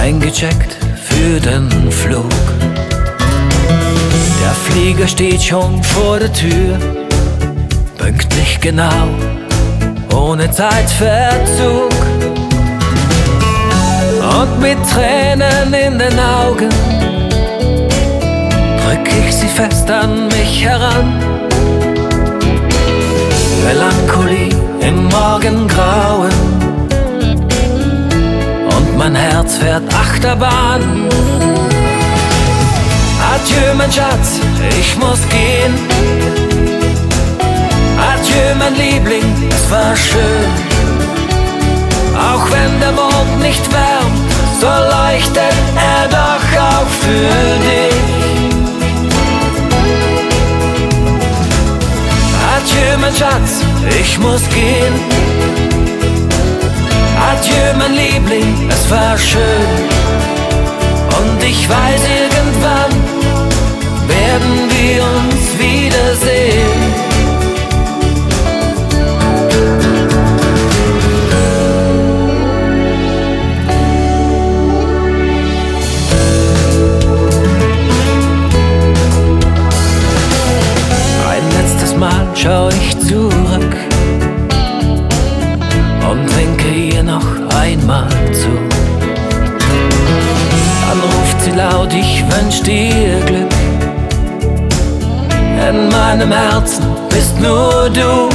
eingecheckt für den Flug. Der Flieger steht schon vor der Tür, pünktlich genau, ohne Zeitverzug. Und mit Tränen in den Augen drück ich sie fest an mich heran. Melancholie im Morgengrauen und mein Herz fährt Achterbahn. Adieu mein Schatz, ich muss gehen. Adieu mein Liebling, es war schön. Auch wenn der Mond nicht wärmt, so leuchtet er doch auch für dich. Adieu mein Schatz, ich muss gehen. Adieu mein Liebling, es war schön. Und ich weiß, irgendwann werden wir uns wiedersehen. Mal schau ich zurück und winke ihr noch einmal zu. Dann ruft sie laut, ich wünsch dir Glück. In meinem Herzen bist nur du.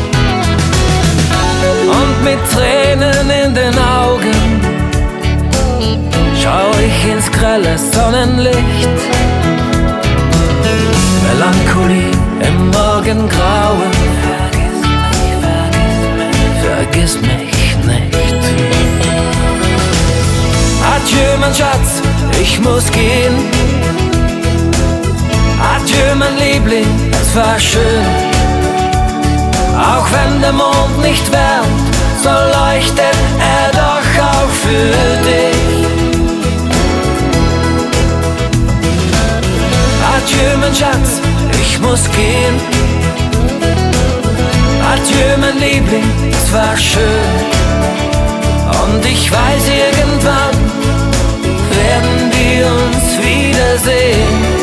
Und mit Tränen in den Augen schau ich ins grelle Sonnenlicht. Melancholie im Morgengrauen, vergiss mich nicht. Adieu mein Schatz, ich muss gehen. Adieu mein Liebling, es war schön. Auch wenn der Mond nicht wärmt, so leuchtet er doch auch für dich. Adieu mein Schatz, ich muss gehen. Adieu mein Liebling, es war schön. Und ich weiß, irgendwann werden wir uns wiedersehen.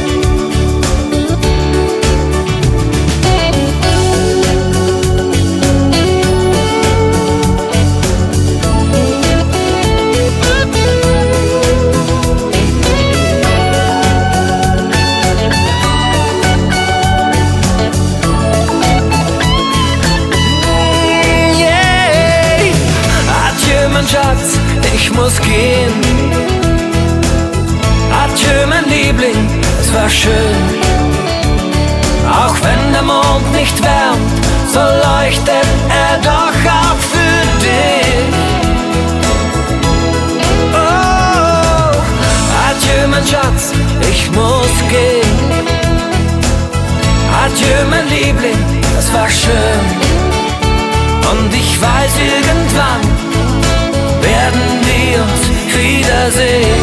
Schatz, ich muss gehen. Adieu mein Liebling, es war schön. Auch wenn der Mond nicht wärmt, so leuchtet er doch auch für dich. Oh, adieu mein Schatz, ich muss gehen. Adieu mein Liebling, es war schön. Und ich weiß, irgendwann werden wir uns wiedersehen.